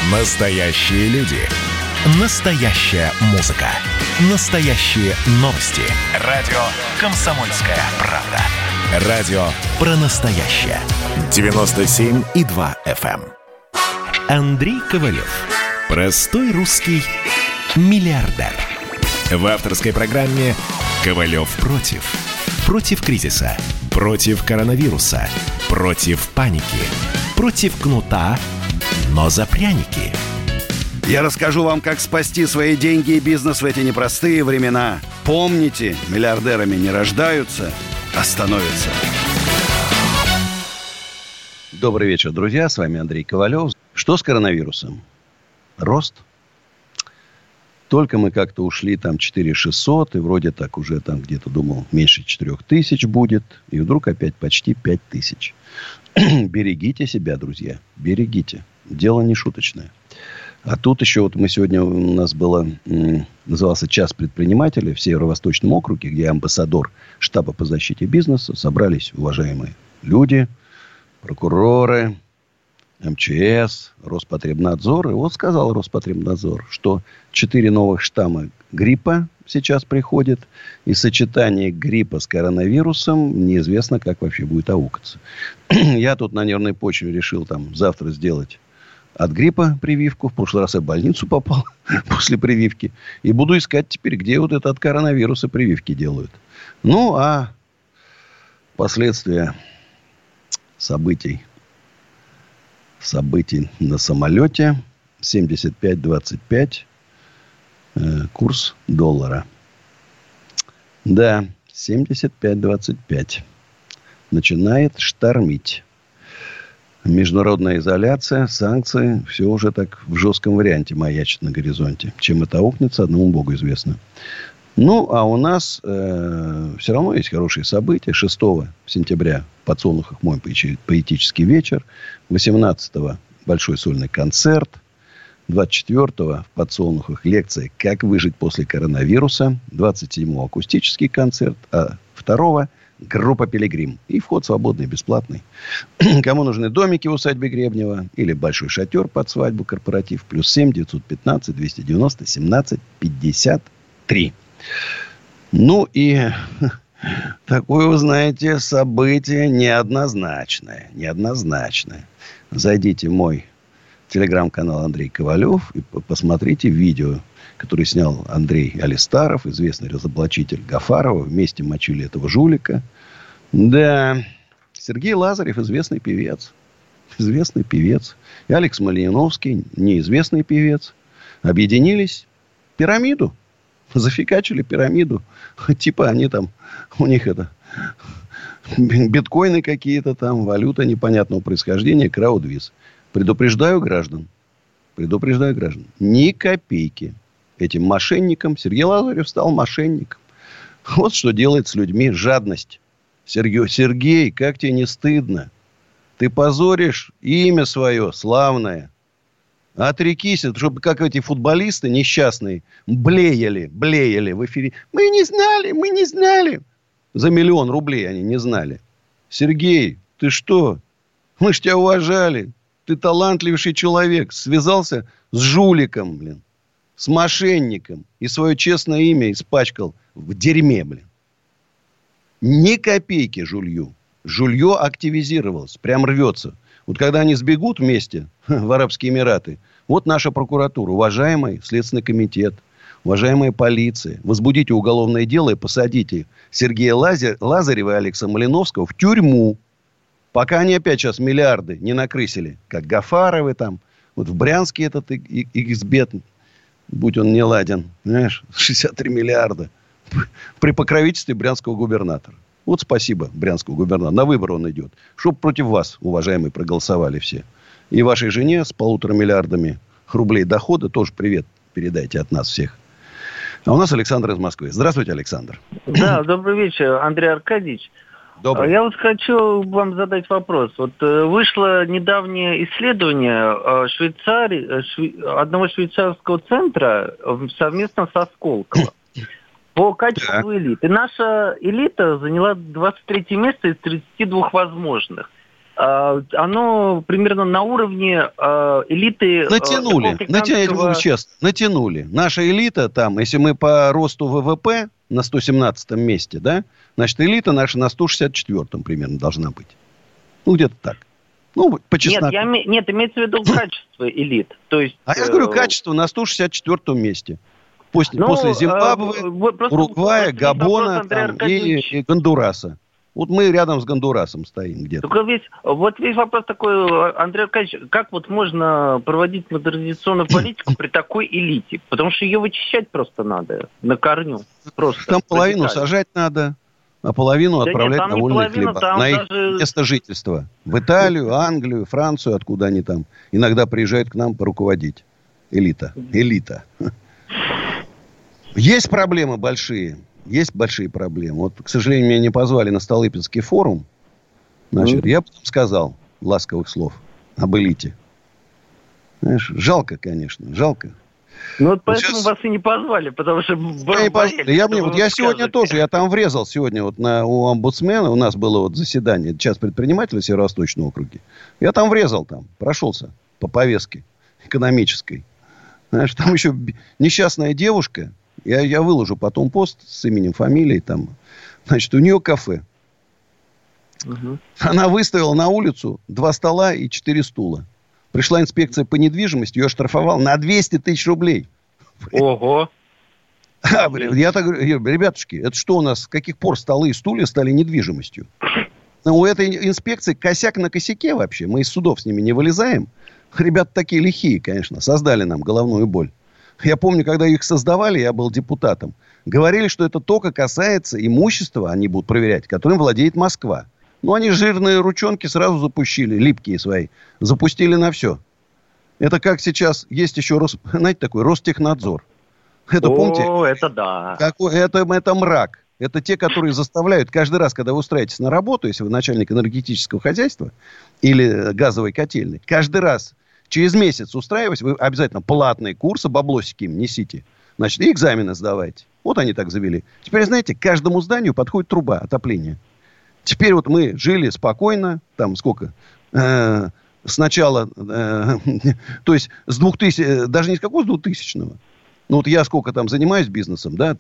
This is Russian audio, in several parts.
Настоящие люди. Настоящая музыка. Настоящие новости. Радио «Комсомольская правда». Радио про настоящее. 97,2 FM. Андрей Ковалев. Простой русский миллиардер. В авторской программе «Ковалев против». Против кризиса. Против коронавируса. Против паники. Против кнута, но за пряники. Я расскажу вам, как спасти свои деньги и бизнес в эти непростые времена. Помните, миллиардерами не рождаются, а становятся. Добрый вечер, друзья. С вами Андрей Ковалев. Что с коронавирусом? Рост. Только мы как-то ушли там 4600, и вроде так уже там где-то думал меньше 4000 будет, и вдруг опять почти 5000. Берегите себя, друзья, берегите. Дело не шуточное. А тут еще вот мы сегодня, у нас было, назывался «Час предпринимателя» в Северо-Восточном округе, где амбассадор штаба по защите бизнеса. Собрались уважаемые люди, прокуроры, МЧС, Роспотребнадзор. И вот сказал Роспотребнадзор, что 4 новых штамма гриппа сейчас приходит. И сочетание гриппа с коронавирусом неизвестно, как вообще будет аукаться. Я тут на нервной почве решил там завтра сделать от гриппа прививку. В прошлый раз я в больницу попал после прививки. И буду искать теперь, где вот это от коронавируса прививки делают. Ну, а последствия событий на самолете. 75.25 курс доллара. Да, 75.25. Начинает штормить. Международная изоляция, санкции. Все уже так в жестком варианте маячит на горизонте. Чем это аукнется, одному Богу известно. Ну, а у нас все равно есть хорошие события. 6 сентября в Подсолнухах мой поэтический вечер. 18-го большой сольный концерт. 24-го в Подсолнухах лекция «Как выжить после коронавируса». 27-го акустический концерт. А 2-го группа «Пилигрим». И вход свободный, бесплатный. Кому нужны домики в усадьбе Гребнева или большой шатер под свадьбу, корпоратив, +7 915 290 17 53. Ну и такое, вы знаете, событие неоднозначное. Зайдите в мой телеграм-канал Андрей Ковалев и посмотрите видео, которое снял Андрей Алистаров, известный разоблачитель Гафарова. Вместе мочили этого жулика. Да, Сергей Лазарев, известный певец. И Алекс Малиновский, неизвестный певец. Объединились. Пирамиду. Зафигачили пирамиду. Типа они там, у них это биткоины какие-то там, валюта непонятного происхождения, краудвиз. Предупреждаю граждан. Ни копейки этим мошенникам. Сергей Лазарев стал мошенником. Вот что делает с людьми жадность. Сергей, как тебе не стыдно? Ты позоришь имя свое славное. Отрекись, чтобы как эти футболисты несчастные блеяли в эфире. Мы не знали. За 1 000 000 рублей они не знали. Сергей, ты что? Мы ж тебя уважали. Ты талантливейший человек. Связался с жуликом, с мошенником. И свое честное имя испачкал в дерьме, Ни копейки жулью. Жулье активизировалось. Прям рвется. Вот когда они сбегут вместе в Арабские Эмираты, вот наша прокуратура, уважаемый Следственный комитет, уважаемая полиция, возбудите уголовное дело и посадите Сергея Лазарева и Алекса Малиновского в тюрьму. Пока они опять сейчас миллиарды не накрысили, как Гафаровы там. Вот в Брянске этот XBET, будь он не ладен, знаешь, 63 миллиарда. При покровительстве брянского губернатора. Вот спасибо брянскому губернатору. На выборы он идет. Чтоб против вас, уважаемые, проголосовали все. И вашей жене с 1,5 миллиардами рублей дохода тоже привет передайте от нас всех. А у нас Александр из Москвы. Здравствуйте, Александр. Да, добрый вечер, Андрей Аркадьевич. Добрый. Я вот хочу вам задать вопрос. Вот вышло недавнее исследование одного швейцарского центра совместно со Сколково по качеству элит. И наша элита заняла 23 место из 32 возможных. оно примерно на уровне элиты... Я говорю честно, натянули. Наша элита там, если мы по росту ВВП на 117 месте, да, значит, элита наша на 164 примерно должна быть. Ну, где-то так. Ну, по чесноку. Нет, имеется в виду качество элит. То есть, я говорю, качество на 164 месте. После Зимбабве, Уругвая, Габона там, и Гондураса. Вот мы рядом с Гондурасом стоим где-то. Только весь вопрос такой, Андрей Аркадьевич, как вот можно проводить модернизационную политику при такой элите? Потому что ее вычищать просто надо на корню. Просто там половину сажать надо, а половину отправлять на вольные хлеба. На их место жительства. В Италию, Англию, Францию, откуда они там иногда приезжают к нам поруководить. Элита. Есть проблемы большие. Есть большие проблемы. Вот, к сожалению, меня не позвали на Столыпинский форум. Значит, я потом сказал ласковых слов об элите. Знаешь, жалко, конечно, жалко. Ну, вот поэтому сейчас... вас и не позвали, потому что... Я сегодня тоже, я там врезал сегодня вот у омбудсмена, у нас было вот заседание, час предпринимателя Северо-Восточного округа. Я там врезал, прошелся по повестке экономической. Знаешь, там еще несчастная девушка, я выложу потом пост с именем, фамилией, там, значит, у нее кафе. Она выставила на улицу 2 стола и 4 стула. Пришла инспекция по недвижимости, ее оштрафовал на 200 тысяч рублей. Ого! Я так говорю, ребятушки, это что у нас, с каких пор столы и стулья стали недвижимостью? У этой инспекции косяк на косяке вообще. Мы из судов с ними не вылезаем. Ребята такие лихие, конечно, создали нам головную боль. Я помню, когда их создавали, я был депутатом. Говорили, что это только касается имущества, они будут проверять, которым владеет Москва. Ну, они жирные ручонки сразу запустили, липкие свои. Запустили на все. Это как сейчас есть еще, знаете, такой Ростехнадзор. Это, помните? Это да. Это мрак. Это те, которые заставляют каждый раз, когда вы устраиваетесь на работу, если вы начальник энергетического хозяйства или газовой котельной, каждый раз через месяц устраиваясь, вы обязательно платные курсы, баблосики им несите. Значит, и экзамены сдавайте. Вот они так завели. Теперь, знаете, к каждому зданию подходит труба отопления. Теперь вот мы жили спокойно, там сколько, сначала, то есть с 2000, даже не с какого, с 2000-го. Ну вот я сколько там занимаюсь бизнесом, да,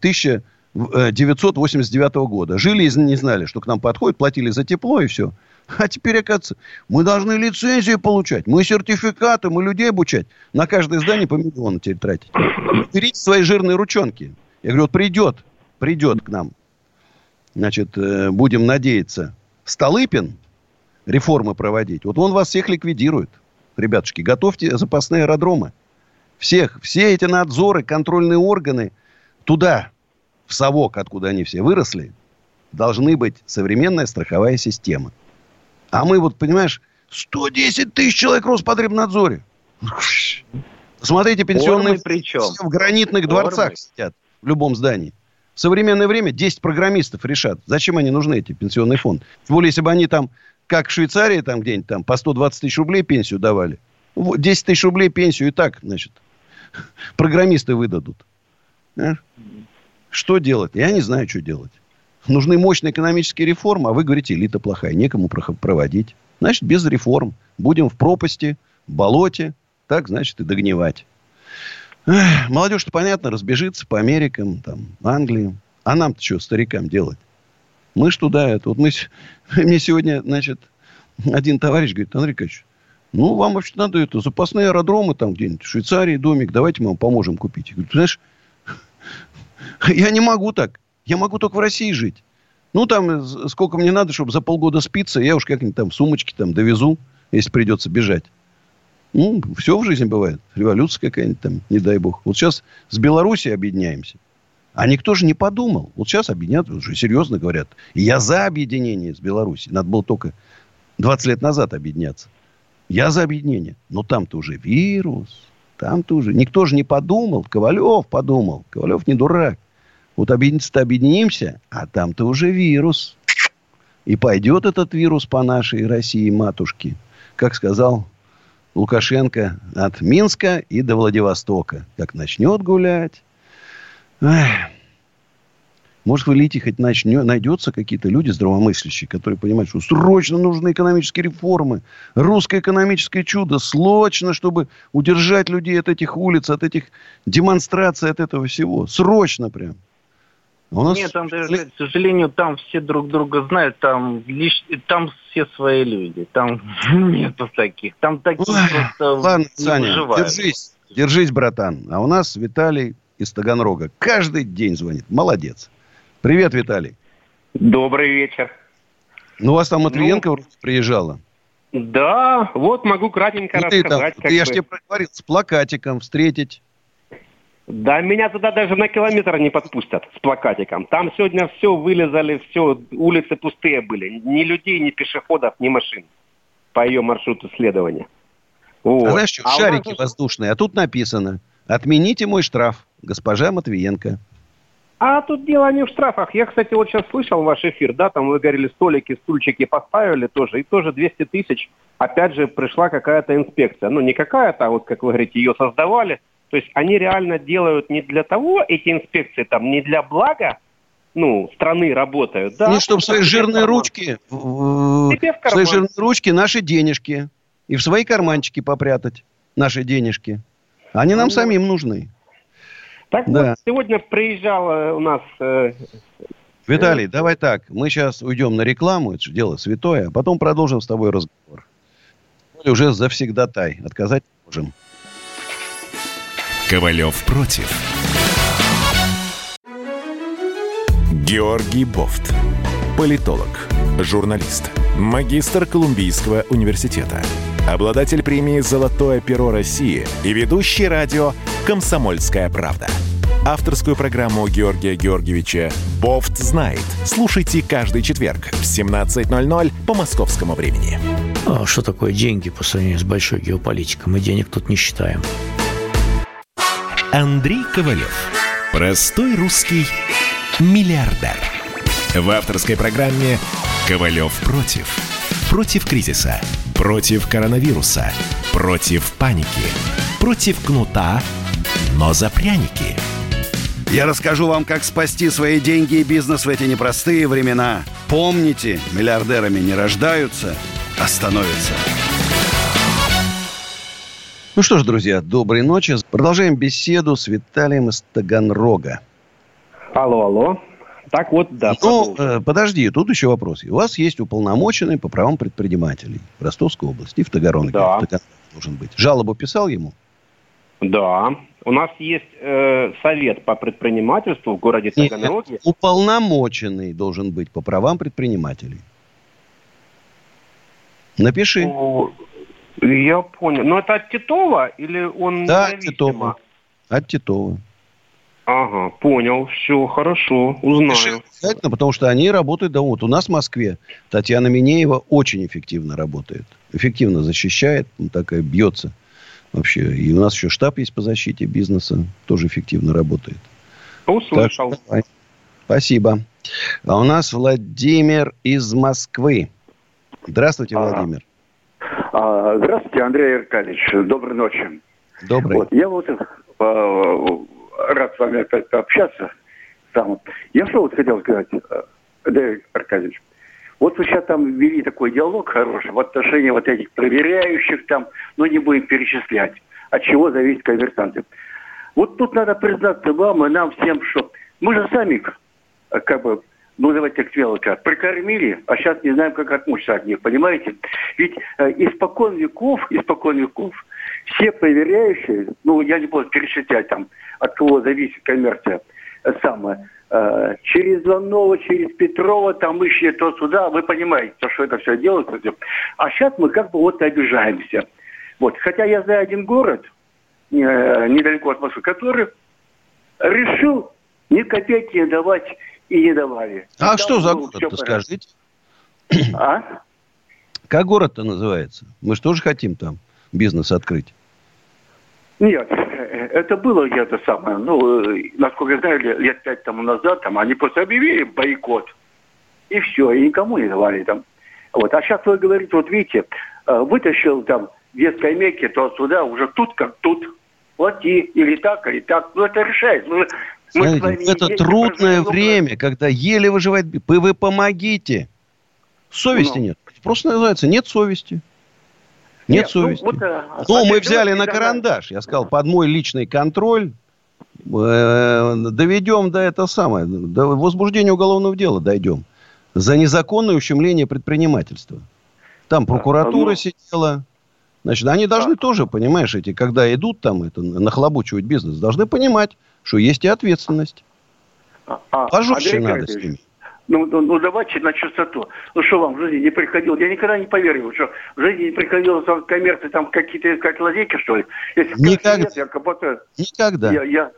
1989 года. Жили и не знали, что к нам подходит, платили за тепло и все. А теперь, оказывается, мы должны лицензии получать, мы сертификаты, мы людей обучать. На каждое здание по миллиону теперь тратить. Берите свои жирные ручонки. Я говорю, вот придет к нам. Значит, будем надеяться, Столыпин реформы проводить. Вот он вас всех ликвидирует. Ребятушки, готовьте запасные аэродромы. Все эти надзоры, контрольные органы туда, в совок, откуда они все выросли, должны быть современная страховая система. А мы вот, понимаешь, 110 тысяч человек в Роспотребнадзоре. Смотрите, пенсионные в гранитных дворцах сидят в любом здании. В современное время 10 программистов решат, зачем они нужны, эти пенсионные фонды. Тем более, если бы они там, как в Швейцарии, там где-нибудь там по 120 тысяч рублей пенсию давали. 10 тысяч рублей пенсию и так, значит, программисты выдадут. Что делать? Я не знаю, что делать. Нужны мощные экономические реформы, а вы говорите, элита плохая, некому проводить. Значит, без реформ. Будем в пропасти, в болоте, так, значит, и догнивать. Молодежь-то, понятно, разбежится по Америкам, там, Англии. А нам-то что, старикам делать? Мы ж туда, это. Вот мне сегодня, значит, один товарищ говорит, Андрей Аркадьевич, ну, вам вообще надо это, запасные аэродромы там где-нибудь, в Швейцарии домик, давайте мы вам поможем купить. Я говорю, ты знаешь, я не могу так. Я могу только в России жить. Ну, там, сколько мне надо, чтобы за полгода спиться, я уж как-нибудь там сумочки там довезу, если придется бежать. Ну, все в жизни бывает. Революция какая-нибудь там, не дай бог. Вот сейчас с Белоруссией объединяемся. А никто же не подумал. Вот сейчас объединят, уже серьезно говорят. И я за объединение с Белоруссией. Надо было только 20 лет назад объединяться. Я за объединение. Но там-то уже вирус. Там-то уже. Никто же не подумал. Ковалев подумал. Ковалев не дурак. Вот объединиться-то объединимся, а там-то уже вирус. И пойдет этот вирус по нашей России, матушке. Как сказал Лукашенко, от Минска и до Владивостока. Как начнет гулять. Может, в элите хоть найдется какие-то люди здравомыслящие, которые понимают, что срочно нужны экономические реформы. Русское экономическое чудо. Срочно, чтобы удержать людей от этих улиц, от этих демонстраций, от этого всего. Срочно прям. Нет, Андрей, к сожалению, там все друг друга знают. Там все свои люди. Там нету таких. Там таких просто ладно, не Саня, выживают. держись, братан. А у нас Виталий из Таганрога каждый день звонит. Молодец. Привет, Виталий. Добрый вечер. Ну, у вас там Матвиенко приезжала? Да, вот могу кратенько рассказать. Я же тебе говорил, с плакатиком встретить. Да, меня туда даже на километр не подпустят с плакатиком. Там сегодня все вылезали, все, улицы пустые были. Ни людей, ни пешеходов, ни машин по ее маршруту следования. Вот. А знаешь что, шарики воздушные, а тут написано: отмените мой штраф, госпожа Матвиенко. А тут дело не в штрафах. Я, кстати, вот сейчас слышал ваш эфир, да, там вы говорили, столики, стульчики поставили тоже, и тоже 200 тысяч, опять же, пришла какая-то инспекция. Ну, не какая-то, а вот, как вы говорите, ее создавали. То есть они реально делают не для того, эти инспекции, там, не для блага, ну, страны работают. Да, не, чтобы свои жирные ручки, свои жирные ручки, наши денежки, и в свои карманчики попрятать наши денежки. Они нам самим нужны. Так да. Вот, сегодня приезжал у нас... Виталий, давай так. Мы сейчас уйдем на рекламу, это же дело святое, а потом продолжим с тобой разговор. Уже завсегдатай. Отказать не можем. Ковалев против. Георгий Бофт. Политолог, журналист, магистр Колумбийского университета, обладатель премии «Золотое перо России» и ведущий радио «Комсомольская правда». Авторскую программу Георгия Георгиевича «Бофт знает». Слушайте каждый четверг в 17:00 по московскому времени. А что такое деньги по сравнению с большой геополитикой? Мы денег тут не считаем. Андрей Ковалев. Простой русский миллиардер. В авторской программе «Ковалев против». Против кризиса, против коронавируса, против паники, против кнута, но за пряники. Я расскажу вам, как спасти свои деньги и бизнес в эти непростые времена. Помните, миллиардерами не рождаются, а становятся. Ну что ж, друзья, доброй ночи. Продолжаем беседу с Виталием из Таганрога. Алло. Так вот, да. Ну, подожди, тут еще вопрос. У вас есть уполномоченный по правам предпринимателей в Ростовской области, в Таганроге. Да. В Таганроге должен быть. Жалобу писал ему? Да. У нас есть совет по предпринимательству в городе Таганроге. Нет, уполномоченный должен быть по правам предпринимателей. Напиши. Я понял. Но это от Титова или он Да, независимо? От Титова. Ага, понял. Все, хорошо, узнаю. Обязательно, потому что они работают, да, вот у нас в Москве Татьяна Минеева очень эффективно работает. Эффективно защищает, такая бьется вообще. И у нас еще штаб есть по защите бизнеса, тоже эффективно работает. Услышал. Так, спасибо. А у нас Владимир из Москвы. Здравствуйте, Владимир. Здравствуйте, Андрей Аркадьевич. Доброй ночи. Добрый. Вот, я вот рад с вами опять пообщаться. Я что вот хотел сказать, Андрей Аркадьевич. Вот вы сейчас там вели такой диалог хороший в отношении вот этих проверяющих там, но не будем перечислять, от чего зависят коммерсанты. Вот тут надо признаться вам и нам всем, что мы же сами как бы, ну давайте так смело сказать, прикормили, а сейчас не знаем, как отмучиться от них, понимаете? Ведь испокон веков все проверяющие, ну я не буду перечислять там, от кого зависит коммерция, через Иванова, через Петрова, там ищи то сюда, вы понимаете, что это все делается. А сейчас мы как бы вот обижаемся. Вот. Хотя я знаю один город, недалеко от Москвы, который решил ни копейки не давать и не давали. А что за город-то, скажите? А? Как город-то называется? Мы же тоже хотим там бизнес открыть. Нет, это было где-то самое, насколько я знаю, лет 5 тому назад, там, они просто объявили бойкот, и все, и никому не давали там. Вот. А сейчас вы говорите, вот видите, вытащил там 2 скамейки, то сюда, уже тут как тут, плати, или так, ну это решает. Смотрите, это трудное время, когда еле выживает. Вы помогите. Совести нет. Просто называется нет совести. Нет совести. Мы взяли на карандаш. Я сказал, под мой личный контроль доведем до этого самое. До возбуждения уголовного дела дойдем. За незаконное ущемление предпринимательства. Там прокуратура сидела. Значит, они должны тоже, понимаешь, когда идут там нахлобучивать бизнес, должны понимать, что есть и ответственность. Пожестче надо с ними. Ну, давайте на чистоту. Ну, что вам в жизни не приходило? Я никогда не поверил, что в жизни не приходило в коммерции там какие-то искать лазейки, что ли? Если никогда. Нет, я капотаю. Никогда.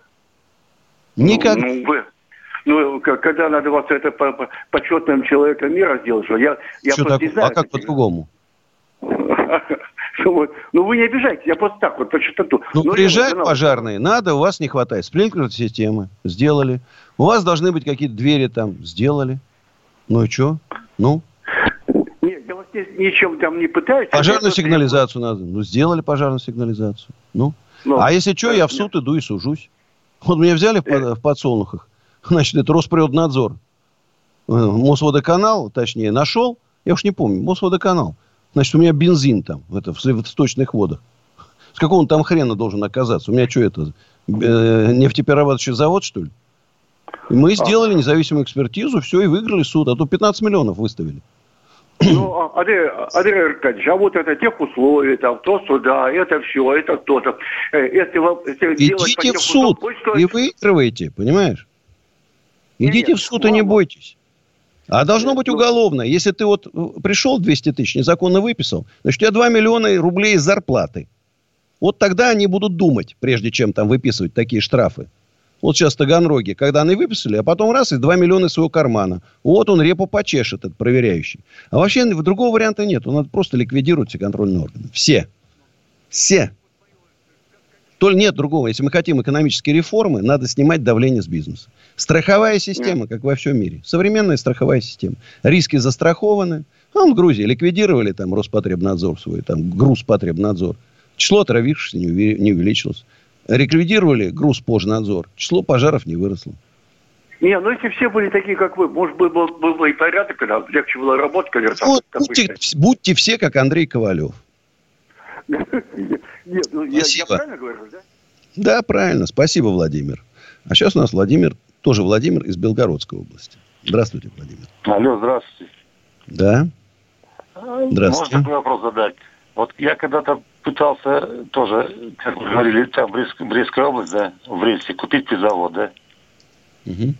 Никогда. Когда надо вас это почетным человеком мира сделать, что я что просто не знаю. А как по-другому? Вы не обижайтесь, я просто так вот по чистоту. Приезжают пожарные, надо, у вас не хватает. Спринклер-системы сделали. У вас должны быть какие-то двери там, сделали. Ну и что? Ну? Нет, я вас ничем там не пытаюсь. Пожарную сигнализацию надо. Сделали пожарную сигнализацию. А если что, я в суд иду и сужусь. Вот меня взяли в подсолнухах. Значит, это Росприроднадзор. Мосводоканал, точнее, нашел. Я уж не помню. Мосводоканал. Значит, у меня бензин там, в сточных водах. С какого он там хрена должен оказаться? У меня что это, нефтеперерабатывающий завод, что ли? И мы сделали независимую экспертизу, все, и выиграли суд. А то 15 миллионов выставили. Андрей Аркадьевич, а вот это тех условий, там, то суда, это все, это то-то. Идите в суд и выигрываете, понимаешь? Идите в суд и не бойтесь. А должно быть уголовно. Если ты вот пришел 200 тысяч, незаконно выписал, значит, у тебя 2 миллиона рублей из зарплаты. Вот тогда они будут думать, прежде чем там выписывать такие штрафы. Вот сейчас в Таганроге, когда они выписали, а потом раз, и 2 миллиона из своего кармана. Вот он репу почешет, этот проверяющий. А вообще другого варианта нет. Он надо просто ликвидировать все контрольные органы. Все. Нет другого. Если мы хотим экономические реформы, надо снимать давление с бизнеса. Страховая система, как во всем мире. Современная страховая система. Риски застрахованы. В Грузии ликвидировали там Роспотребнадзор свой, там Грузпотребнадзор. Число отравившихся не увеличилось. Ликвидировали Грузпожнадзор. Число пожаров не выросло. Если все были такие, как вы, может быть, был бы и порядок, когда легче было работать, конечно. Будьте все, как Андрей Ковалев. Нет, я правильно говорю, да? Да, правильно. Спасибо, Владимир. А сейчас у нас Владимир из Белгородской области. Здравствуйте, Владимир. Алло, здравствуйте. Да. Здравствуйте. Можно такой вопрос задать? Вот я когда-то пытался тоже, как вы говорили, там Брестская область, да, в Бресте, купить пивзавод, да? Угу.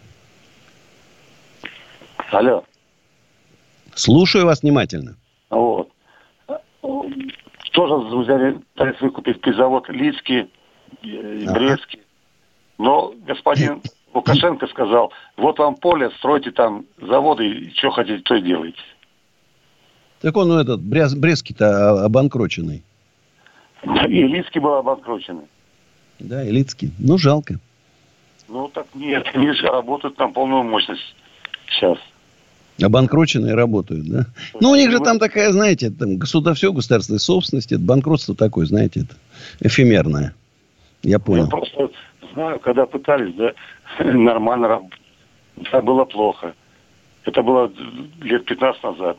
Алло. Слушаю вас внимательно. Вот. Тоже с друзьями пытались выкупить пивзавод Лидский, Брестский. Но господин Лукашенко сказал, вот вам поле, стройте там заводы, и что хотите, то и делайте. Так он, Брестский-то обанкроченный. И Лидский был обанкроченный. Да, и Лидский. Жалко. Так нет, они работают на полную мощность сейчас. Обанкроченные работают, да? У них же там такая, знаете, там все государственной собственности, это банкротство такое, знаете, это эфемерное. Я понял. Я просто знаю, когда пытались, да, нормально работать. Да, было плохо. Это было лет 15 назад.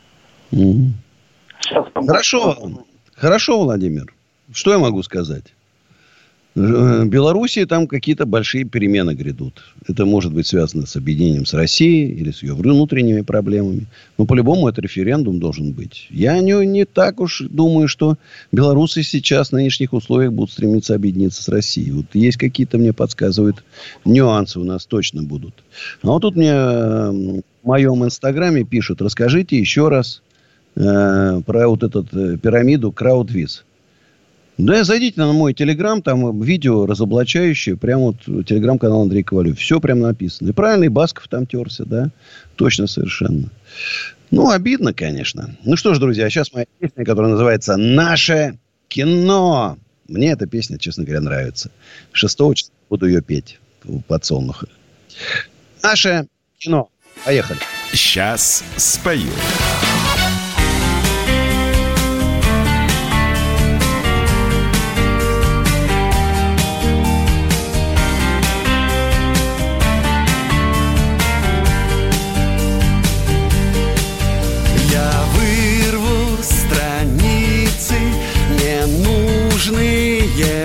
Сейчас Хорошо, Владимир. Что я могу сказать? В Белоруссии там какие-то большие перемены грядут. Это может быть связано с объединением с Россией или с ее внутренними проблемами. Но по-любому это референдум должен быть. Я не так уж думаю, что белорусы сейчас в нынешних условиях будут стремиться объединиться с Россией. Вот есть какие-то, мне подсказывают, нюансы у нас точно будут. А вот тут мне в моем инстаграме пишут, расскажите еще раз про вот эту пирамиду CrowdWiz. Да, зайдите на мой телеграм, там видео разоблачающее, прямо вот телеграм-канал Андрей Ковалев. Все прям написано. И правильно, и Басков там терся, да? Точно совершенно. Обидно, конечно. Что ж, друзья, сейчас моя песня, которая называется «Наше кино». Мне эта песня, честно говоря, нравится. 6 числа буду ее петь в подсолнухах. «Наше кино». Поехали. Сейчас спою.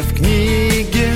в книге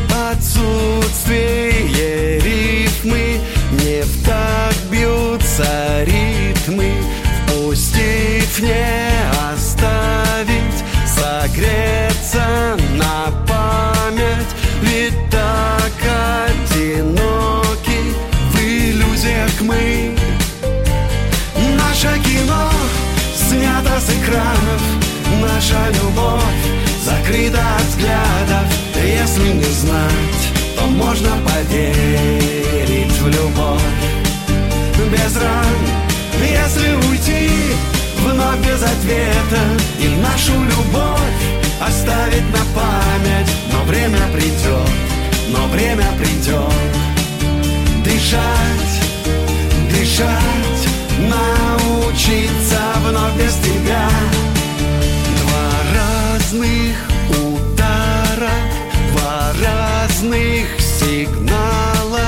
отсутствие рифмы, не в такт бьются ритмы, впустив, не оставить, согреться на память, ведь так одиноки в иллюзиях мы. Наше кино снято с экранов, наша любовь закрыта от взглядов. Если не знать, то можно поверить в любовь без ран. Если уйти вновь без ответа и нашу любовь оставить на память, но время придет, но время придет. Дышать, дышать, научиться вновь без тебя. Два разных удара, два разных сигнала,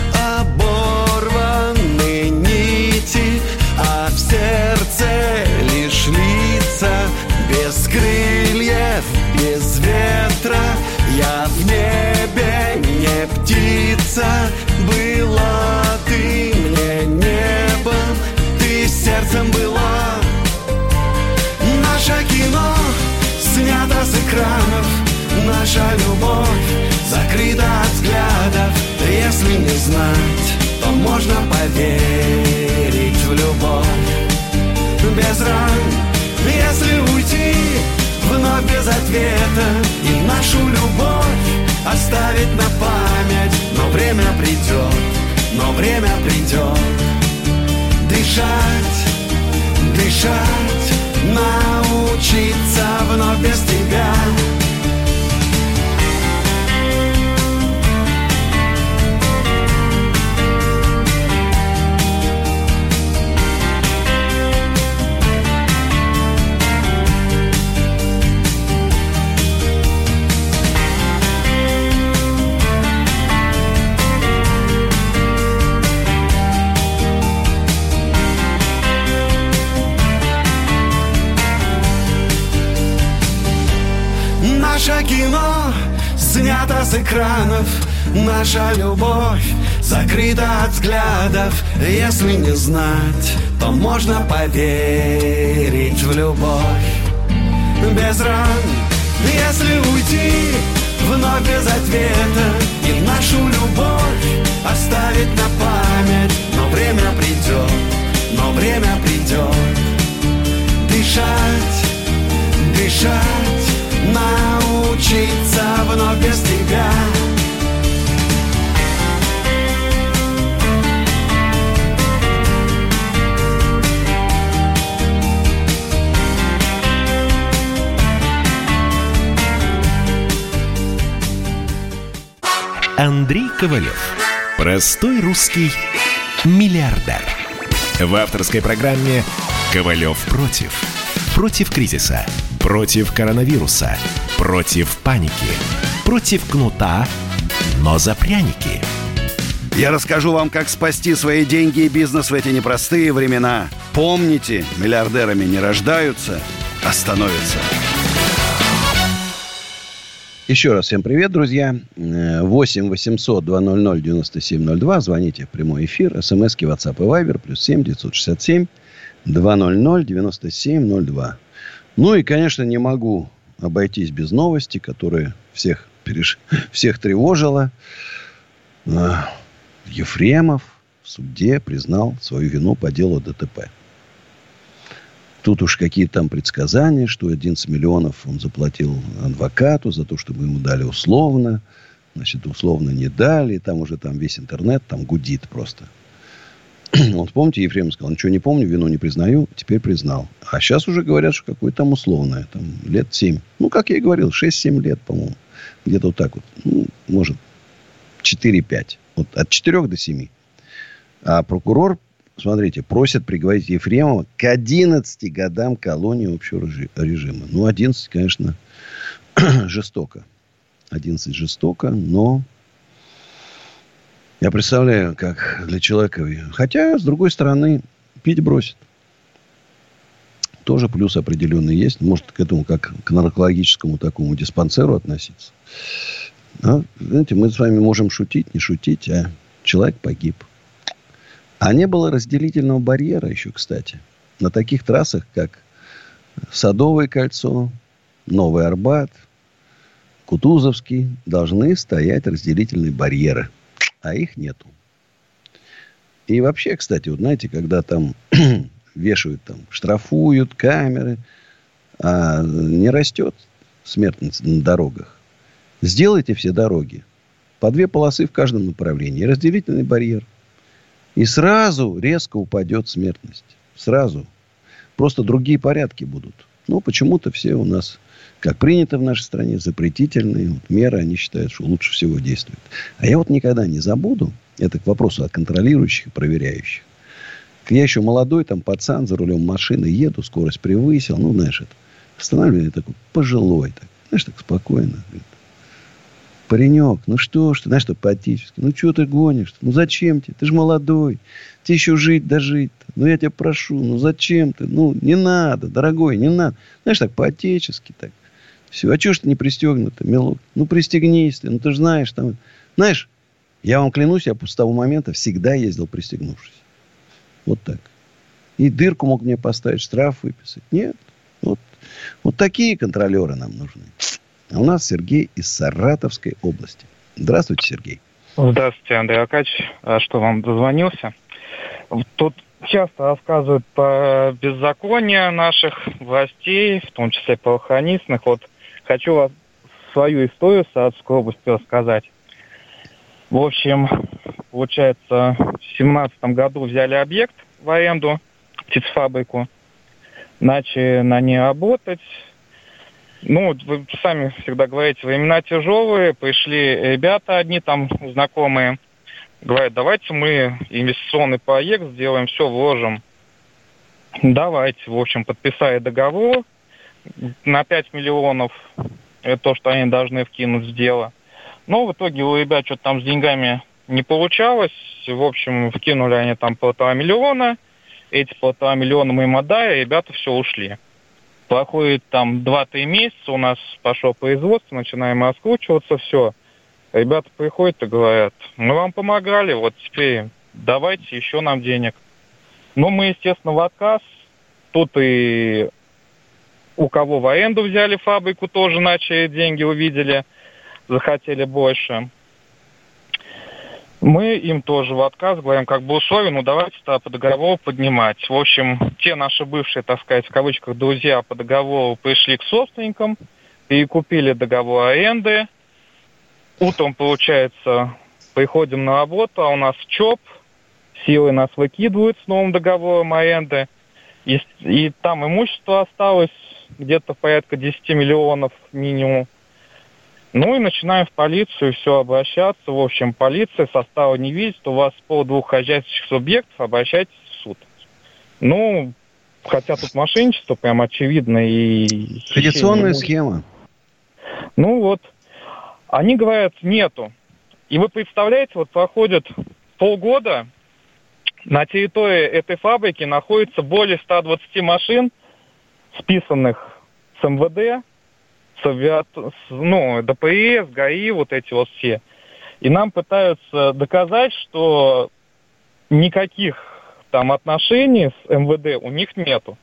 оборваны нити, а в сердце лишь лица, без крыльев, без ветра. Я в небе не птица, была ты мне небом, ты сердцем была. Наше кино снято с экранов, наша любовь закрыта от взглядов. Если не знать, то можно поверить в любовь без ран. Если уйти вновь без ответа и нашу любовь оставить на память, но время придет, но время придет. Дышать, дышать, научиться вновь без тебя. Наше кино снято с экранов, наша любовь закрыта от взглядов. Если не знать, то можно поверить в любовь без ран. Если уйти вновь без ответа и нашу любовь оставить на память, но время придет, но время придет. Дышать, дышать, научиться вновь без тебя. Андрей Ковалев. Простой русский миллиардер. В авторской программе «Ковалев против». Против кризиса, против коронавируса, против паники, против кнута, но за пряники. Я расскажу вам, как спасти свои деньги и бизнес в эти непростые времена. Помните, миллиардерами не рождаются, а становятся. Еще раз всем привет, друзья. 8 800 200 9702. Звоните в прямой эфир. СМСки, WhatsApp и Viber. +7 967 200 9702. Ну и, конечно, не могу обойтись без новости, которая всех тревожила. Ефремов в суде признал свою вину по делу ДТП. Тут уж какие-то там предсказания, что 11 миллионов он заплатил адвокату за то, чтобы ему дали условно. Значит, условно не дали. Там уже весь интернет там гудит просто. Вот помните, Ефремов сказал, ничего не помню, вину не признаю, теперь признал. А сейчас уже говорят, что какое-то там условное, там лет 7. Ну, как я и говорил, 6-7 лет, по-моему. Где-то вот так вот. Ну, может, 4-5. Вот от 4 до 7. А прокурор, смотрите, просит приговорить Ефремова к 11 годам колонии общего режима. Ну, 11, конечно, жестоко. 11 жестоко, но... Я представляю, как для человека... Хотя, с другой стороны, пить бросит. тоже плюс определенный есть. Может, к этому как к наркологическому такому диспансеру относиться. Но, знаете, мы с вами можем шутить, не шутить, а человек погиб. А не было разделительного барьера еще, кстати. На таких трассах, как Садовое кольцо, Новый Арбат, Кутузовский, должны стоять разделительные барьеры. А их нету. И вообще, кстати, вот знаете, когда там вешают, там, штрафуют, камеры, а не растет смертность на дорогах. Сделайте все дороги по 2 полосы в каждом направлении. Разделительный барьер. И сразу резко упадет смертность. Сразу. Просто другие порядки будут. Но почему-то все у нас, как принято в нашей стране, запретительные вот меры, они считают, что лучше всего действуют. А я вот никогда не забуду, это к вопросу о контролирующих и проверяющих. Я еще молодой, там, пацан, за рулем машины еду, скорость превысил. Ну, знаешь, это останавливаю, такой пожилой, так, знаешь, так спокойно. Говорит, паренек, ну что ж ты, знаешь, что по-отечески, ну что ты гонишь? Ну зачем тебе? Ты же молодой. Тебе еще жить, дожить. Ну я тебя прошу, ну зачем ты? Ну не надо, дорогой, не надо. Знаешь, так по-отечески так. Все, а чего ж ты не пристегнута, милок? Ну пристегнись ты, ну ты же знаешь. Там... Знаешь, я вам клянусь, я с того момента всегда ездил пристегнувшись. Вот так. И дырку мог мне поставить, штраф выписать. Нет. Вот такие контролеры нам нужны. А у нас Сергей из Саратовской области. Здравствуйте, Сергей. Здравствуйте, Андрей Аркадьевич. А что, вам дозвонился? Тут часто рассказывают про беззаконие наших властей, в том числе правоохранительных. Вот хочу вам свою историю с Саратовской области рассказать. В общем, получается, в 2017 году взяли объект в аренду, птицефабрику, начали на ней работать. Ну, вы сами всегда говорите, времена тяжелые, пришли ребята одни там знакомые, говорят, давайте мы инвестиционный проект сделаем, все вложим. Давайте, в общем, подписали договор на 5 миллионов, это то, что они должны вкинуть в дело. Но в итоге у ребят что-то там с деньгами не получалось, в общем, вкинули они там 1,5 миллиона, эти 1,5 миллиона мы им отдали, ребята все ушли. Проходит там 2-3 месяца, у нас пошло производство, начинаем раскручиваться, все. Ребята приходят и говорят, мы вам помогали, вот теперь давайте еще нам денег. Ну, мы, естественно, в отказ. Тут и у кого в аренду взяли фабрику, тоже начали деньги, увидели, захотели больше. Мы им тоже в отказ говорим, как бы условия, ну давайте по договору поднимать. В общем, те наши бывшие, так сказать, в кавычках, друзья по договору пришли к собственникам, перекупили договор аренды. Утром, получается, приходим на работу, а у нас ЧОП, силы нас выкидывают с новым договором аренды. И там имущество осталось где-то порядка 10 миллионов минимум. Ну и начинаем в полицию все обращаться. В общем, полиция состава не видит, у вас по 2 хозяйственных субъектов, обращайтесь в суд. Ну, хотя тут мошенничество прям очевидно. И традиционная схема. Ну вот, они говорят, нету. И вы представляете, вот проходит полгода, на территории этой фабрики находится более 120 машин, списанных с МВД, ДПС, ГАИ, вот эти вот все. И нам пытаются доказать, что никаких там отношений с МВД у них нету.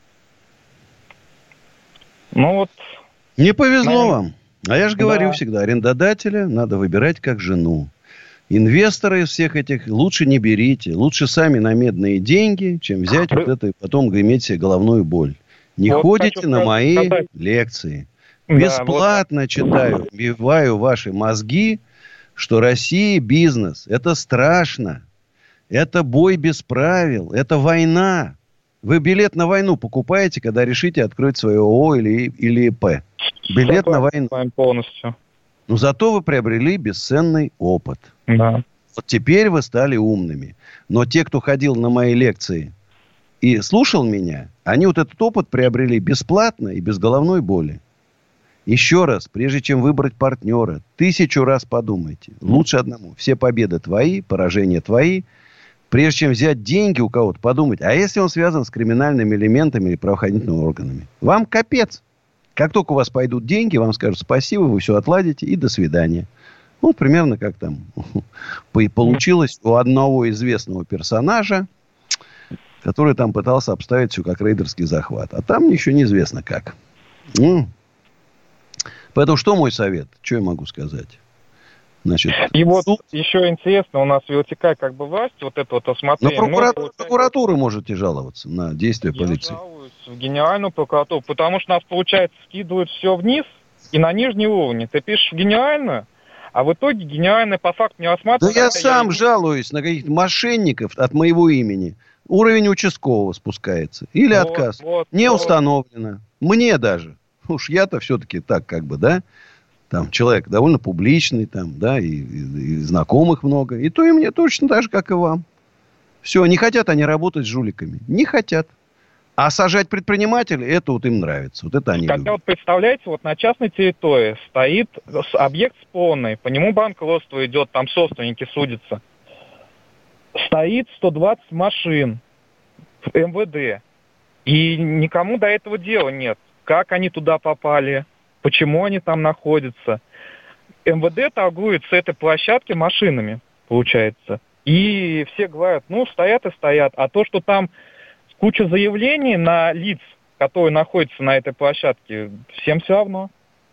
Ну вот. Не повезло вам. А я же говорю всегда, арендодателя надо выбирать как жену. Инвесторы из всех этих лучше не берите. Лучше сами на медные деньги, чем взять вот это и потом иметь себе головную боль. Не вот ходите на мои лекции. Бесплатно читаю, вбиваю ваши мозги, что Россия бизнес. Это страшно. Это бой без правил. Это война. Вы билет на войну покупаете, когда решите открыть свое ООО или ИП. Билет на войну. Полностью. Но зато вы приобрели бесценный опыт. Да. Вот теперь вы стали умными. Но те, кто ходил на мои лекции и слушал меня, они вот этот опыт приобрели бесплатно и без головной боли. Еще раз, прежде чем выбрать партнера, 1000 раз подумайте. Лучше одному. Все победы твои, поражения твои. прежде чем взять деньги у кого-то, подумать, а если он связан с криминальными элементами или правоохранительными органами? Вам капец. Как только у вас пойдут деньги, вам скажут спасибо, вы все отладите и до свидания. Вот примерно как там получилось у одного известного персонажа, который там пытался обставить все как рейдерский захват. А там еще неизвестно как. Поэтому что мой совет? Что я могу сказать? Значит, и вот еще интересно, у нас вертикаль как бы власть, вот это вот осмотрение. На прокуратуру можете жаловаться на действия полиции. Я жалуюсь в генеральную прокуратуру, потому что нас, получается, скидывают все вниз и на нижний уровень. Ты пишешь в генеральную, а в итоге генеральная по факту не рассматривает. Да я сам жалуюсь на каких-то мошенников от моего имени. Уровень участкового спускается. Или отказ. Не установлено. Мне даже. Уж я-то все-таки так как бы, да, там человек довольно публичный, там, да, и знакомых много. И то и мне точно так же, как и вам. Все, не хотят они работать с жуликами. Не хотят. А сажать предпринимателей, это вот им нравится. Вот это они любят. Хотя вот представляете, вот на частной территории стоит объект спорный, по нему банкротство идет, там собственники судятся. Стоит 120 машин в МВД. И никому до этого дела нет. Как они туда попали? Почему они там находятся? МВД торгует с этой площадки машинами, получается. И все говорят, ну, стоят и стоят. А то, что там куча заявлений на лиц, которые находятся на этой площадке, всем все равно.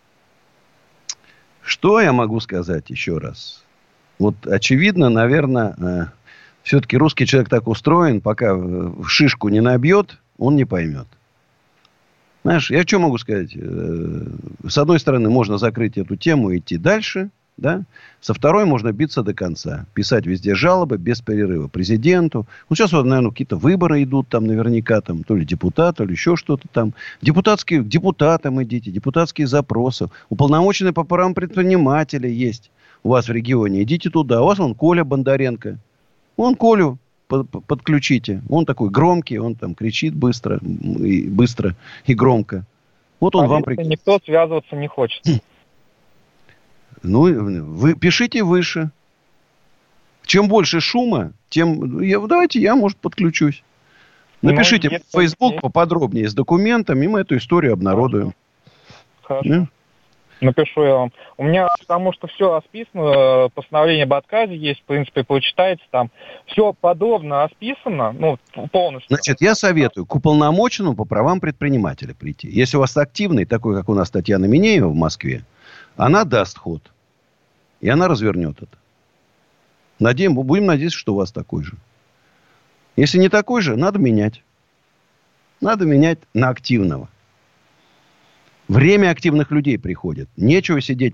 Что я могу сказать еще раз? Вот, очевидно, наверное, все-таки русский человек так устроен, пока в шишку не набьет, он не поймет. Знаешь, я что могу сказать? С одной стороны, можно закрыть эту тему и идти дальше, да? Со второй можно биться до конца. Писать везде жалобы без перерыва президенту. Ну, сейчас, вот, наверное, какие-то выборы идут там наверняка, там, то ли депутат, то ли еще что-то там. К депутатам идите, депутатские запросы. Уполномоченные по правам предпринимателей есть у вас в регионе. Идите туда. У вас вон Коля Бондаренко. Вон Колю подключите. Он такой громкий, он там кричит быстро и громко. Вот он вам прикинет. Никто связываться не хочет. Ну, вы пишите выше. Чем больше шума, тем... Давайте я, может, подключусь. Напишите в Facebook поподробнее с документами, и мы эту историю обнародуем. Хорошо. Да? Напишу я вам. У меня, потому что все расписано, постановление об отказе есть, в принципе, почитайте, там все подробно расписано, ну, полностью. Значит, я советую к уполномоченному по правам предпринимателя прийти. Если у вас активный, такой, как у нас Татьяна Минеева в Москве, она даст ход. И она развернет это. Будем надеяться, что у вас такой же. Если не такой же, надо менять. Надо менять на активного. Время активных людей приходит. Нечего сидеть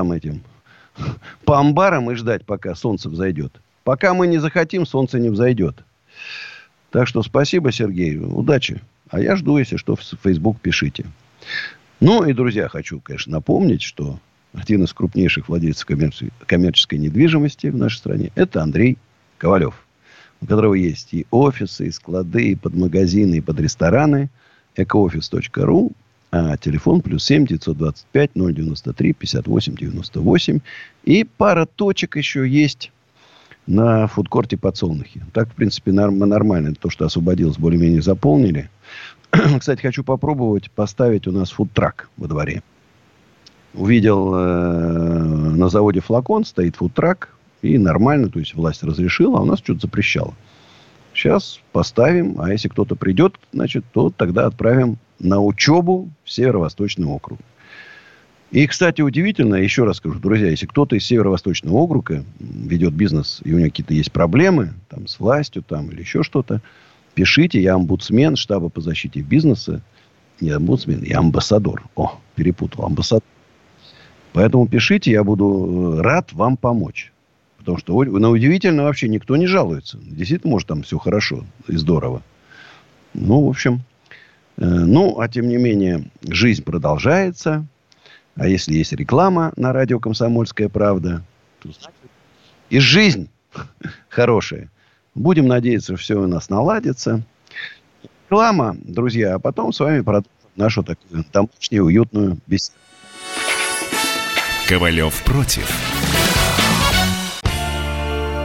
по амбарам и ждать, пока солнце взойдет. Пока мы не захотим, солнце не взойдет. Так что спасибо, Сергей. Удачи. А я жду, если что, в Facebook пишите. Ну и, друзья, хочу, конечно, напомнить, что один из крупнейших владельцев коммерческой недвижимости в нашей стране – это Андрей Ковалев, у которого есть и офисы, и склады, и подмагазины, и подрестораны. Экоофис.ру. А телефон +7 925 093 58 98. И пара точек еще есть на фудкорте «Подсолнухи». Так, в принципе, нормально. То, что освободилось, более-менее заполнили. Кстати, хочу попробовать поставить у нас фудтрак во дворе. Увидел на заводе «Флакон» стоит фудтрак. И нормально, то есть власть разрешила, а у нас что-то запрещало. Сейчас поставим, а если кто-то придет, значит, то тогда отправим на учебу в Северо-Восточный округ. И, кстати, удивительно, еще раз скажу, друзья, если кто-то из Северо-Восточного округа ведет бизнес, и у него какие-то есть проблемы там, с властью там, или еще что-то, пишите, я омбудсмен штаба по защите бизнеса. Не омбудсмен, я амбассадор. О, перепутал, амбассадор. Поэтому пишите, я буду рад вам помочь. Потому что, удивительно, вообще никто не жалуется. Действительно, может, там все хорошо и здорово. Ну, в общем... а тем не менее, жизнь продолжается. А если есть реклама на радио «Комсомольская правда», то и жизнь хорошая. Будем надеяться, все у нас наладится. Реклама, друзья, а потом с вами продолжим нашу такую домашнюю, уютную беседу. Ковалев против.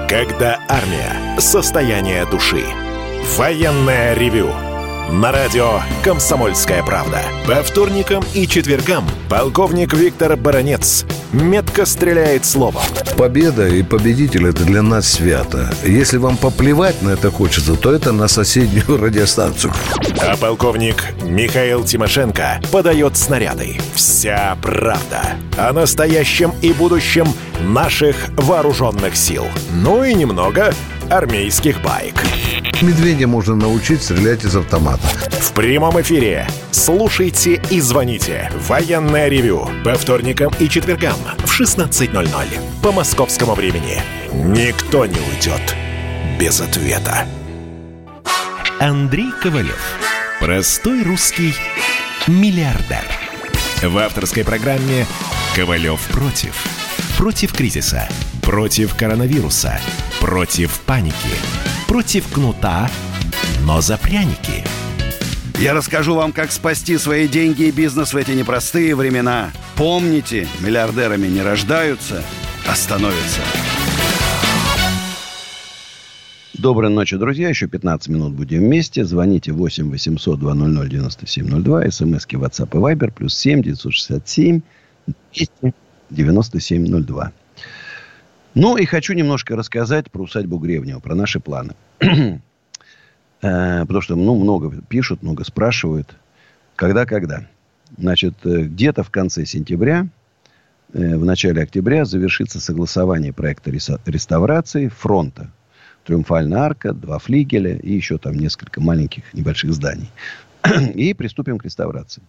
Когда армия. Состояние души. Военное ревю. На радио «Комсомольская правда». По вторникам и четвергам полковник Виктор Баранец метко стреляет словом. Победа и победитель – это для нас свято. Если вам поплевать на это хочется, то это на соседнюю радиостанцию. А полковник Михаил Тимошенко подает снаряды. Вся правда о настоящем и будущем наших вооруженных сил. Ну и немного армейских баек. Медведя можно научить стрелять из автомата. В прямом эфире. Слушайте и звоните. Военное ревю. По вторникам и четвергам в 16:00. По московскому времени. Никто не уйдет без ответа. Андрей Ковалев. Простой русский миллиардер. В авторской программе «Ковалев против». Против кризиса. Против коронавируса. Против паники. Против кнута, но за пряники. Я расскажу вам, как спасти свои деньги и бизнес в эти непростые времена. Помните, миллиардерами не рождаются, а становятся. Доброй ночи, друзья. Еще 15 минут будем вместе. Звоните 8 800 200 9702. СМСки WhatsApp и Viber. +7 967 200 9702. Ну и хочу немножко рассказать про усадьбу Гребнева, про наши планы. Потому что много пишут, много спрашивают. Когда? Значит, где-то в конце сентября, в начале октября завершится согласование проекта реставрации фронта. Триумфальная арка, 2 флигеля и еще там несколько маленьких небольших зданий. И приступим к реставрации.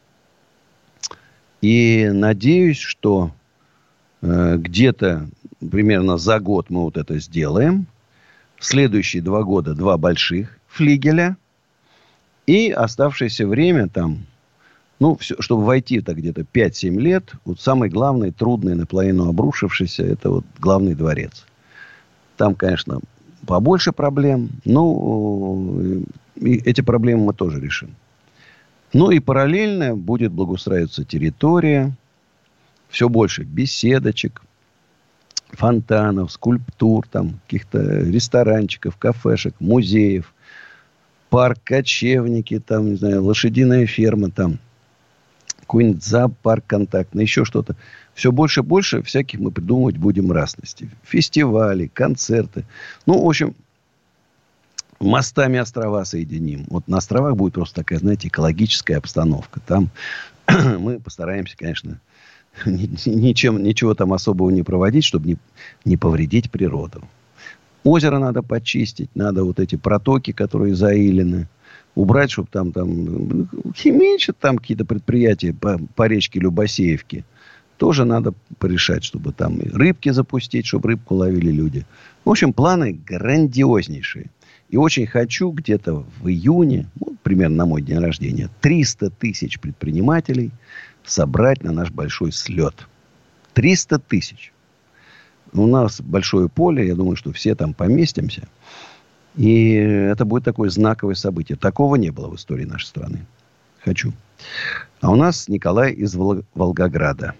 И надеюсь, что где-то примерно за год мы вот это сделаем. В следующие 2 года 2 больших флигеля. И оставшееся время там, все, чтобы войти так где-то 5-7 лет, вот самый главный, трудный, наполовину обрушившийся, это вот главный дворец. Там, конечно, побольше проблем, но и эти проблемы мы тоже решим. Ну и параллельно будет благоустраиваться территория, все больше беседочек, фонтанов, скульптур, там, каких-то ресторанчиков, кафешек, музеев, парк Кочевники, там, не знаю, лошадиная ферма, там, какой-нибудь зоопарк контактный, еще что-то. Все больше и больше всяких мы придумывать будем разностей. Фестивали, концерты. В общем, мостами острова соединим. Вот на островах будет просто такая, знаете, экологическая обстановка. Там мы постараемся, конечно, ничего там особого не проводить, чтобы не повредить природу. Озеро надо почистить, надо вот эти протоки, которые заилены, убрать, чтобы там химичат там какие-то предприятия по речке Любасеевке. Тоже надо порешать, чтобы там и рыбки запустить, чтобы рыбку ловили люди. В общем, планы грандиознейшие. И очень хочу где-то в июне, примерно на мой день рождения, 300 тысяч предпринимателей собрать на наш большой слет. 300 тысяч. У нас большое поле, я думаю, что все там поместимся. И это будет такое знаковое событие. Такого не было в истории нашей страны. Хочу. А у нас Николай из Волгограда.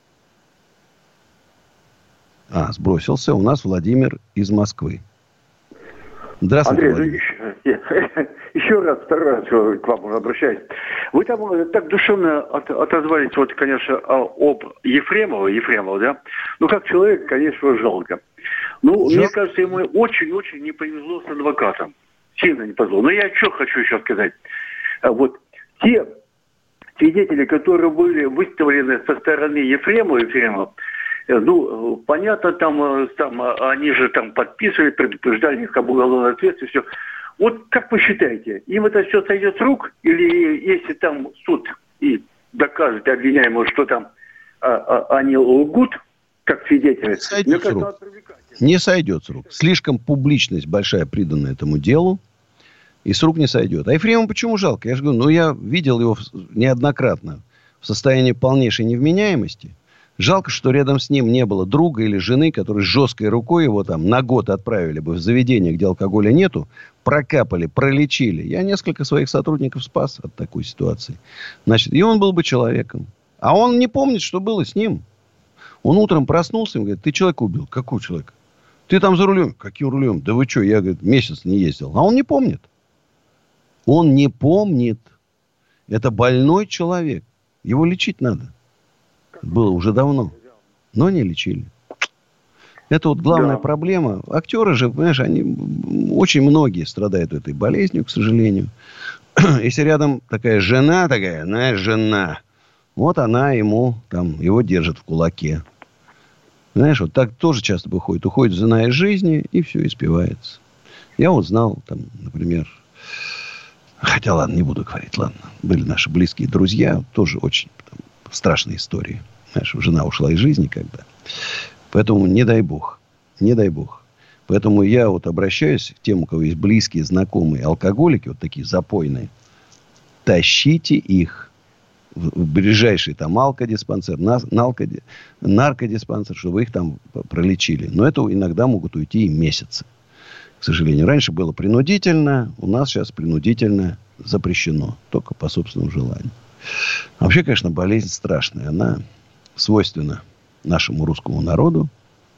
Сбросился. У нас Владимир из Москвы. Здравствуйте, Андрей, еще раз, второй раз к вам обращаюсь. Вы там так душевно отозвались, конечно, об Ефремову, да? Как человек, конечно, жалко. Мне кажется, ему очень-очень не повезло с адвокатом. Сильно не повезло. Но я что хочу еще сказать. Вот те свидетели, которые были выставлены со стороны Ефремова, понятно, там они же там подписывали, предупреждали их об уголовной ответственности, все. Вот как вы считаете, им это все сойдет с рук? Или если там суд и докажет обвиняемому, что там они лгут, как свидетели? Не сойдет с рук. Слишком публичность большая придана этому делу. И с рук не сойдет. А Ефремова почему жалко? Я же говорю, я видел его неоднократно в состоянии полнейшей невменяемости. Жалко, что рядом с ним не было друга или жены, которые с жесткой рукой его там на год отправили бы в заведение, где алкоголя нету, прокапали, пролечили. Я несколько своих сотрудников спас от такой ситуации. Значит, и он был бы человеком. А он не помнит, что было с ним. Он утром проснулся и говорит, ты человека убил. Какого человека? Ты там за рулем? Каким рулем? Да вы что, я, говорит, месяц не ездил. А он не помнит. Он не помнит. Это больной человек. Его лечить надо. Было уже давно. Но не лечили. Это вот главная проблема. Актеры же, понимаешь, они очень многие страдают этой болезнью, к сожалению. Если рядом такая жена, знаешь, жена, вот она его держит в кулаке. Знаешь, вот так тоже часто выходит. Уходит жена из жизни, и все, и спивается. Я вот знал, например, хотя, ладно, не буду говорить, ладно. Были наши близкие друзья, тоже очень страшные истории. Знаешь, жена ушла из жизни когда. Поэтому не дай бог. Не дай бог. Поэтому я вот обращаюсь к тем, у кого есть близкие, знакомые алкоголики, вот такие запойные. Тащите их в ближайший алкодиспансер, наркодиспансер, чтобы их там пролечили. Но это иногда могут уйти и месяцы. К сожалению. Раньше было принудительно. У нас сейчас принудительно запрещено. Только по собственному желанию. Вообще, конечно, болезнь страшная. Она свойственна нашему русскому народу.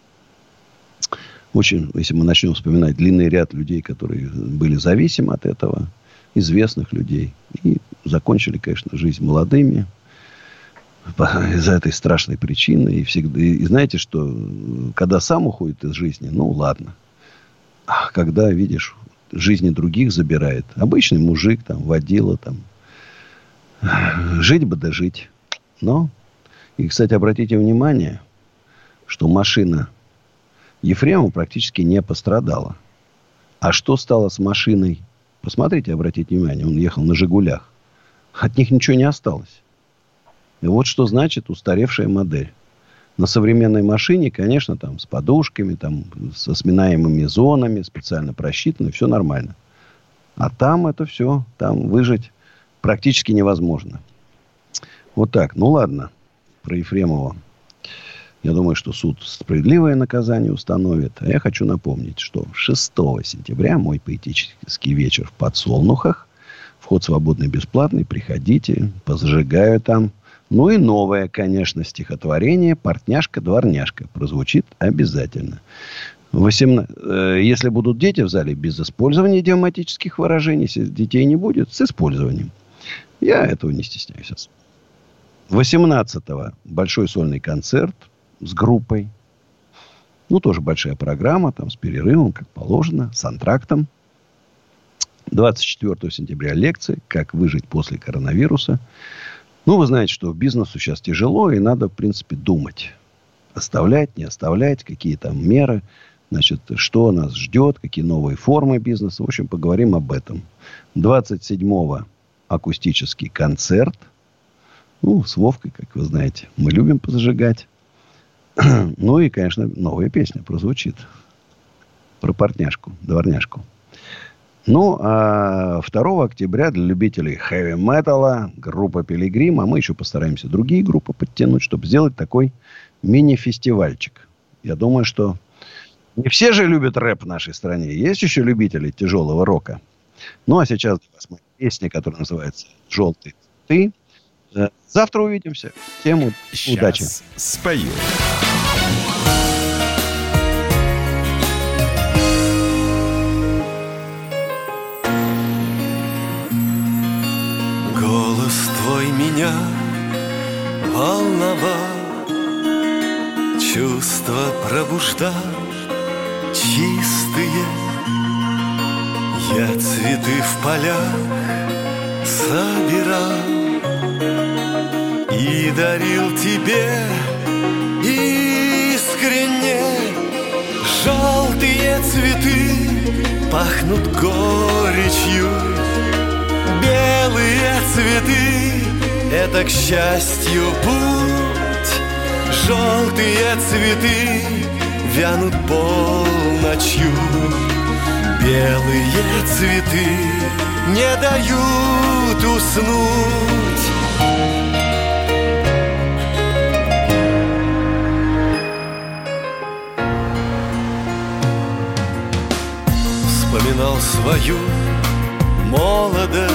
Очень, если мы начнем вспоминать длинный ряд людей, которые были зависимы от этого, известных людей, и закончили, конечно, жизнь молодыми из-за этой страшной причины. И знаете, что когда сам уходит из жизни, ну ладно. А когда, видишь, жизни других забирает, обычный мужик, водила, жить бы да жить. Но, и, кстати, обратите внимание, что машина Ефремова практически не пострадала. А что стало с машиной? Посмотрите, обратите внимание, он ехал на «Жигулях». От них ничего не осталось. И вот что значит устаревшая модель. На современной машине, конечно, с подушками, со сминаемыми зонами, специально просчитано, все нормально. А там это все, там выжить практически невозможно. Вот так. Ну, ладно. Про Ефремова. Я думаю, что суд справедливое наказание установит. А я хочу напомнить, что 6 сентября мой поэтический вечер в Подсолнухах. Вход свободный, бесплатный. Приходите, позажигаю там. Ну и новое, конечно, стихотворение «Портняшка-дворняшка» прозвучит обязательно. Если будут дети в зале, без использования идиоматических выражений. Если детей не будет, с использованием. Я этого не стесняюсь. 18-го большой сольный концерт с группой. Ну, тоже большая программа, с перерывом, как положено, с антрактом. 24 сентября лекции «Как выжить после коронавируса». Ну, вы знаете, что бизнесу сейчас тяжело, и надо, в принципе, думать. Оставлять, не оставлять, какие там меры, значит, что нас ждет, какие новые формы бизнеса. В общем, поговорим об этом. 27-го акустический концерт. Ну, с Вовкой, как вы знаете, мы любим позажигать. Ну, и, конечно, новая песня прозвучит. Про портняшку, дворняшку. Ну, а 2 октября для любителей хэви-металла группа «Пилигрим», а мы еще постараемся другие группы подтянуть, чтобы сделать такой мини-фестивальчик. Я думаю, что не все же любят рэп в нашей стране. Есть еще любители тяжелого рока. Ну, а сейчас для вас моя песня, которая называется «Желтые цветы». Завтра увидимся. Всем удачи. Спою. Голос твой меня волновал, чувства пробуждал чистые. Я цветы в полях собирал и дарил тебе искренне. Желтые цветы пахнут горечью, белые цветы — это, к счастью, путь. Желтые цветы вянут полночью, белые цветы не дают уснуть. Вспоминал свою молодость.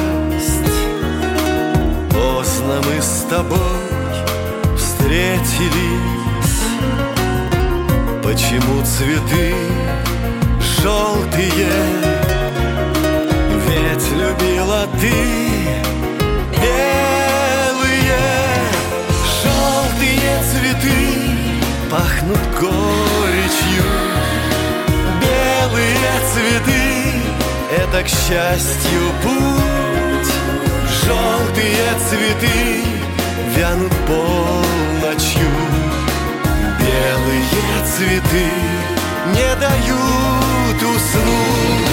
Поздно мы с тобой встретились. почему цветы желтые? Ведь любила ты белые. Желтые цветы пахнут горечью. Белые цветы — это, к счастью, путь. Желтые цветы вянут полночью. Белые цветы не дают уснуть.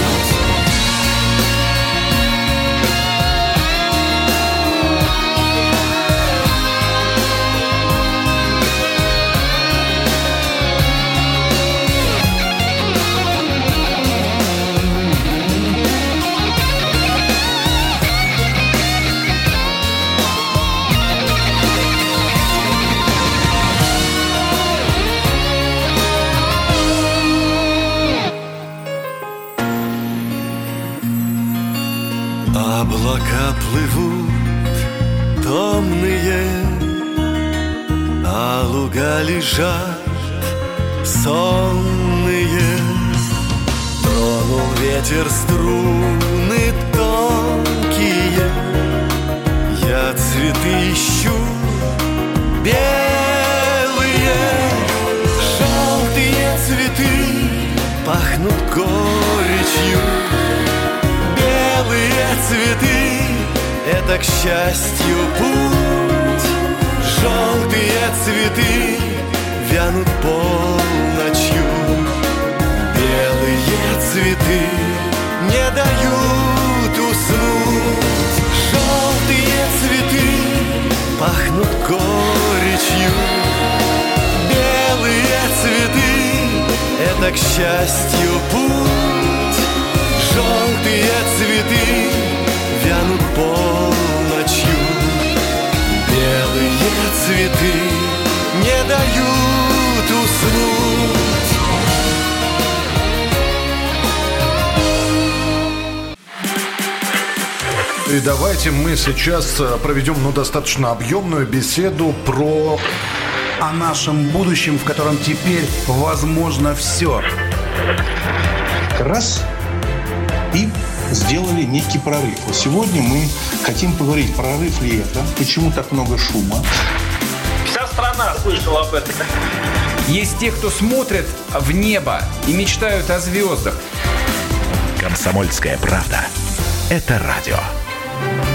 Облака плывут томные, а луга лежат сонные. Тронул ветер струны тонкие, я цветы ищу белые. Желтые цветы пахнут горечью. Белые цветы — это, к счастью, путь. Желтые цветы вянут полночью. Белые цветы не дают уснуть. Желтые цветы пахнут горечью. Белые цветы — это, к счастью, путь. Желтые цветы вянут полночью. Белые цветы не дают уснуть. И давайте мы сейчас проведем достаточно объемную беседу о нашем будущем, в котором теперь возможно все. Раз — и сделали некий прорыв. Вот сегодня мы хотим поговорить, прорыв ли это, почему так много шума. Вся страна слышала об этом. Есть те, кто смотрят в небо и мечтают о звездах. «Комсомольская правда» — это радио.